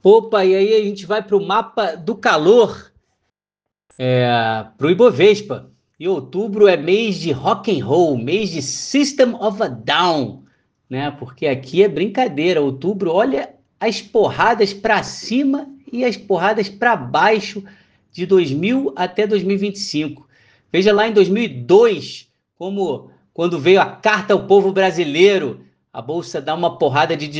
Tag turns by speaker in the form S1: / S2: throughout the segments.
S1: Opa, e aí a gente vai para o mapa do calor, para o Ibovespa. E outubro é mês de rock and roll, mês de System of a Down, né? Porque aqui é brincadeira. Outubro, olha as porradas para cima e as porradas para baixo de 2000 até 2025. Veja lá em 2002, como quando veio a carta ao povo brasileiro, a bolsa dá uma porrada de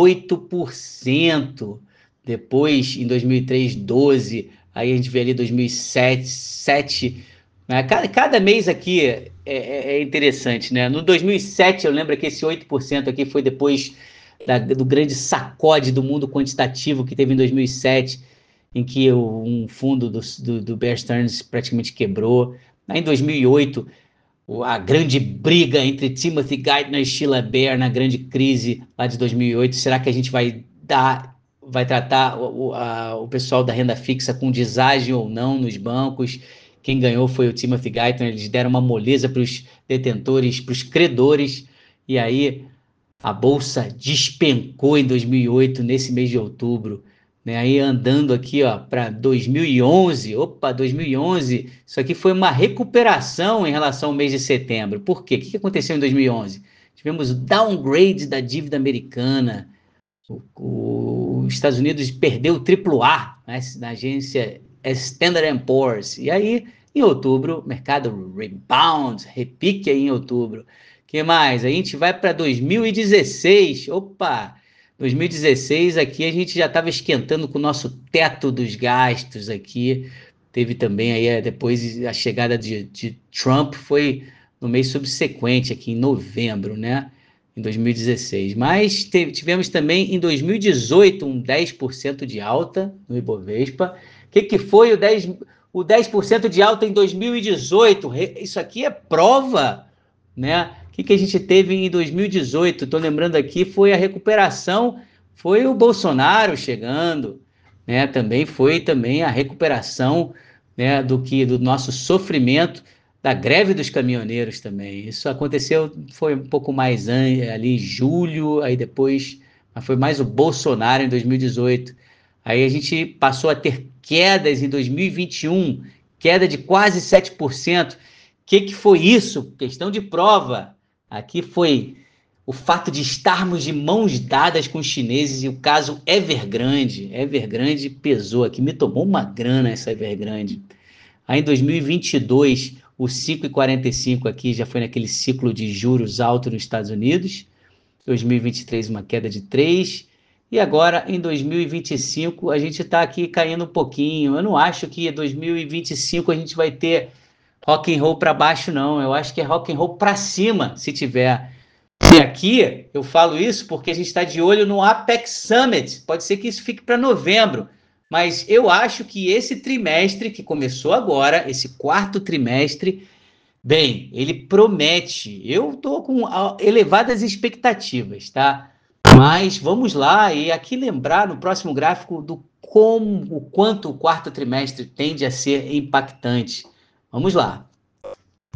S1: 18%. Depois, em 2003, 12%. Aí a gente vê ali 2007, 7%. Né? Cada mês aqui é interessante, né? No 2007, eu lembro que esse 8% aqui foi depois do grande sacode do mundo quantitativo que teve em 2007, em que um fundo do Bear Stearns praticamente quebrou. Aí em 2008, a grande briga entre Timothy Geithner e Sheila Bair na grande crise lá de 2008. Será que a gente vai tratar o pessoal da renda fixa com deságio ou não nos bancos? Quem ganhou foi o Timothy Geithner. Eles deram uma moleza para os detentores, para os credores, e aí a bolsa despencou em 2008, nesse mês de outubro, né? Aí andando aqui, ó, para 2011. Opa, 2011. Isso aqui foi uma recuperação em relação ao mês de setembro. Por quê? O que aconteceu em 2011? Tivemos o downgrade da dívida americana. Os Estados Unidos perdeu o AAA, né, na agência Standard & Poor's. E aí, em outubro, o mercado rebound, repique aí em outubro. Que mais? A gente vai para 2016. Opa! 2016 aqui a gente já estava esquentando com o nosso teto dos gastos aqui. Teve também aí, depois a chegada de Trump foi no mês subsequente, aqui em novembro, né? Em 2016. Mas tivemos também em 2018 um 10% de alta no Ibovespa. O que foi o 10% de alta em 2018? Isso aqui é prova, né? O que a gente teve em 2018? Estou lembrando aqui, foi a recuperação, foi o Bolsonaro chegando, né? Também foi a recuperação, né, do nosso sofrimento da greve dos caminhoneiros também. Isso aconteceu, foi um pouco mais ali em julho, aí depois, mas foi mais o Bolsonaro em 2018. Aí a gente passou a ter quedas em 2021, queda de quase 7%. O que foi isso? Questão de prova. Aqui foi o fato de estarmos de mãos dadas com os chineses e o caso Evergrande. Evergrande pesou aqui, me tomou uma grana essa Evergrande. Aí em 2022, o 5,45 aqui já foi naquele ciclo de juros alto nos Estados Unidos. 2023, uma queda de 3. E agora, em 2025, a gente está aqui caindo um pouquinho. Eu não acho que em 2025 a gente vai ter rock and roll para baixo, não. Eu acho que é rock and roll para cima, se tiver. E aqui eu falo isso porque a gente está de olho no Apex Summit. Pode ser que isso fique para novembro. Mas eu acho que esse trimestre que começou agora, esse quarto trimestre, bem, ele promete. Eu estou com elevadas expectativas, tá? Mas vamos lá e aqui lembrar no próximo gráfico o quanto o quarto trimestre tende a ser impactante. Vamos lá.